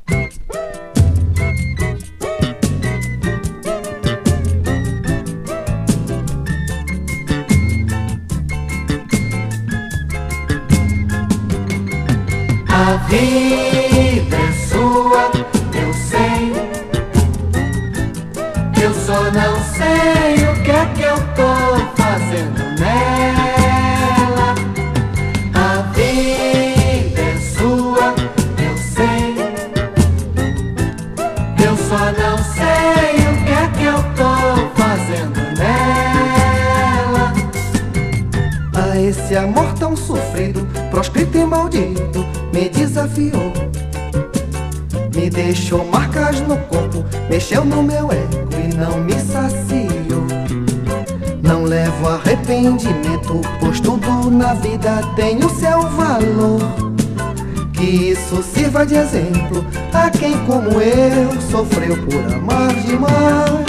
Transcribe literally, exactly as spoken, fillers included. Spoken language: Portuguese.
A vida é sua, eu sei. Eu só não sei o que é que eu tô fazendo nela. A vida é sua, eu sei. Eu só não sei o que é que eu tô fazendo nela. A esse amor tão sofrido, proscrito e maldito, me desafiou, me deixou marcas no corpo, mexeu no meu ego e não me saciou. Não levo arrependimento, pois tudo na vida tem o seu valor. Que isso sirva de exemplo a quem como eu sofreu por amar demais.